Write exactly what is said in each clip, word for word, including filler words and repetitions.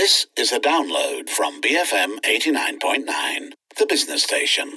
This is a download from B F M eighty-nine point nine, the business station.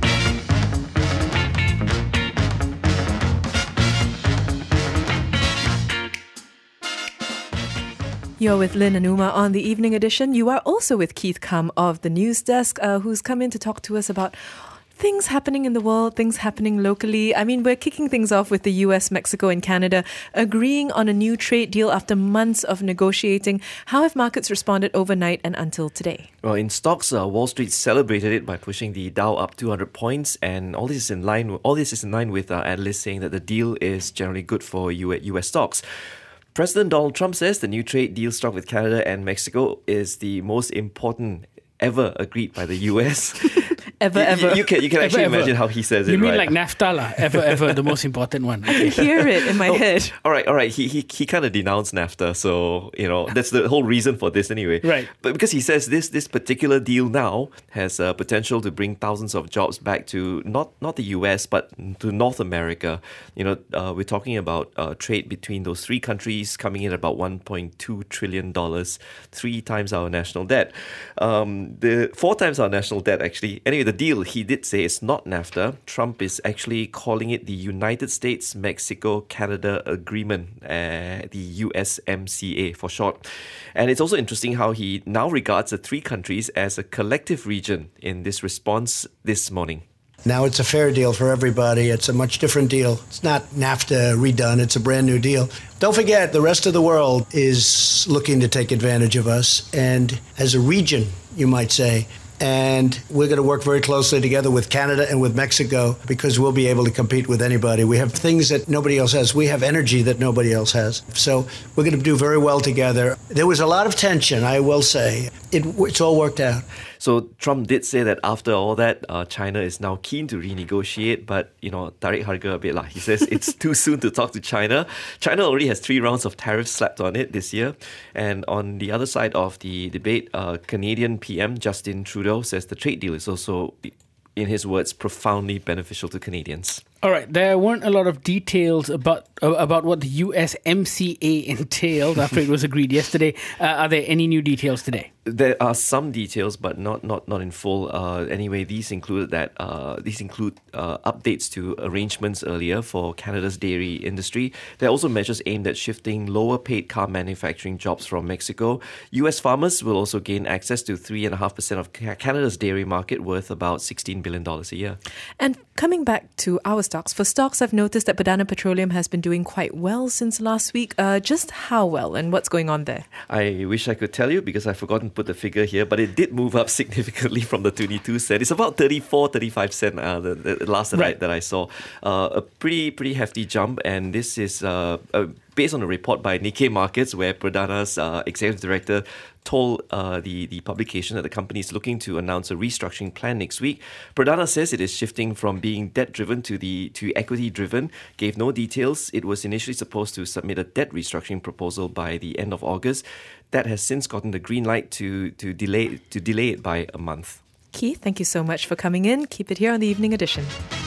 You're with Lynn and Uma on the evening edition. You are also with Keith Kum of the News Desk, uh, who's come in to talk to us about things happening in the world, things happening locally. I mean, we're kicking things off with the U S, Mexico and Canada agreeing on a new trade deal after months of negotiating. How have markets responded overnight and until today? Well, in stocks, uh, Wall Street celebrated it by pushing the Dow up two hundred points, and all this is in line. All this is in line with uh, analysts saying that the deal is generally good for U S stocks. President Donald Trump says the new trade deal struck with Canada and Mexico is the most important ever agreed by the U S. Ever, you, ever. You can, you can actually ever, imagine ever. how he says you it, You mean right? like NAFTA, lah? Ever, ever, the most important one. I can hear it in my oh, head. All right, all right. He he he kind of denounced NAFTA, so you know that's the whole reason for this anyway. Right. But because he says this this particular deal now has uh, potential to bring thousands of jobs back to not not the U S but to North America. You know, uh, we're talking about uh, trade between those three countries coming in at about one point two trillion dollars, three times our national debt. Um, the four times our national debt actually. Anyway, the deal he did say it's not NAFTA. Trump is actually calling it the United States-Mexico-Canada Agreement, uh, the U S M C A for short. And it's also interesting how he now regards the three countries as a collective region in this response this morning. Now it's a fair deal for everybody. It's a much different deal. It's not NAFTA redone. It's a brand new deal. Don't forget, the rest of the world is looking to take advantage of us. And as a region, you might say, and we're going to work very closely together with Canada and with Mexico because we'll be able to compete with anybody. We have things that nobody else has. We have energy that nobody else has. So we're going to do very well together. There was a lot of tension, I will say. It, it's all worked out. So Trump did say that after all that, uh, China is now keen to renegotiate, but, you know, tarik harga a bit lah. He says it's too soon to talk to China. China already has three rounds of tariffs slapped on it this year. And on the other side of the debate, uh, Canadian P M Justin Trudeau says the trade deal is also, in his words, profoundly beneficial to Canadians. All right, there weren't a lot of details about uh, about what the U S M C A entailed after it was agreed yesterday. Uh, are there any new details today? There are some details, but not not not in full. Uh, anyway, these include that uh, these include uh, updates to arrangements earlier for Canada's dairy industry. There are also measures aimed at shifting lower-paid car manufacturing jobs from Mexico. U S farmers will also gain access to three and a half percent of Canada's dairy market, worth about sixteen billion dollars a year. And coming back to our stocks, for stocks, I've noticed that Perdana Petroleum has been doing quite well since last week. Uh, just how well, and what's going on there? I wish I could tell you because I've forgotten to put the figure here, but it did move up significantly from the twenty-two cent. It's about thirty-four, thirty-five cent uh, the, the last that, right. I, that I saw. Uh, a pretty, pretty hefty jump, and this is uh, uh, based on a report by Nikkei Markets, where Perdana's uh, executive director told uh, the, the publication that the company is looking to announce a restructuring plan next week. Perdana says it is shifting from being debt-driven to the to equity-driven, gave no details. It was initially supposed to submit a debt restructuring proposal by the end of August. That has since gotten the green light to, to, delay, to delay it by a month. Keith, thank you so much for coming in. Keep it here on the Evening Edition.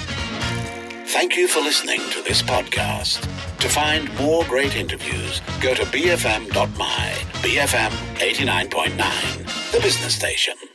Thank you for listening to this podcast. To find more great interviews, go to b f m dot m y. B F M eighty-nine point nine, the business station.